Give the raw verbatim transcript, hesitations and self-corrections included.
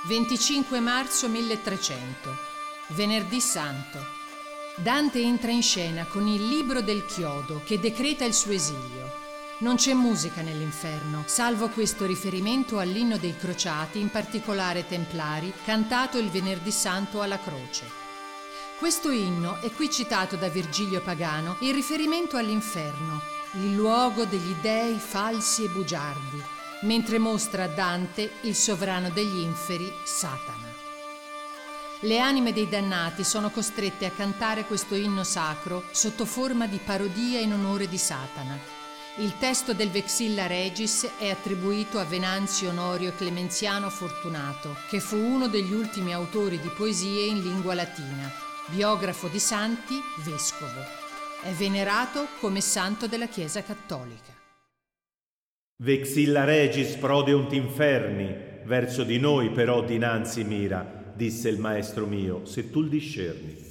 venticinque marzo milletrecento, venerdì santo. Dante entra in scena con il Libro del Chiodo che decreta il suo esilio. Non c'è musica nell'inferno, salvo questo riferimento all'inno dei crociati, in particolare templari, cantato il venerdì santo alla croce. Questo inno è qui citato da Virgilio Pagano in riferimento all'inferno, il luogo degli dei falsi e bugiardi, mentre mostra a Dante il sovrano degli inferi, Satana. Le anime dei dannati sono costrette a cantare questo inno sacro sotto forma di parodia in onore di Satana. Il testo del Vexilla Regis è attribuito a Venanzio Onorio Clemenziano Fortunato, che fu uno degli ultimi autori di poesie in lingua latina, biografo di santi, vescovo. È venerato come santo della Chiesa Cattolica. Vexilla Regis prodeunt inferni, verso di noi però dinanzi mira, disse il maestro mio, se tu il discerni.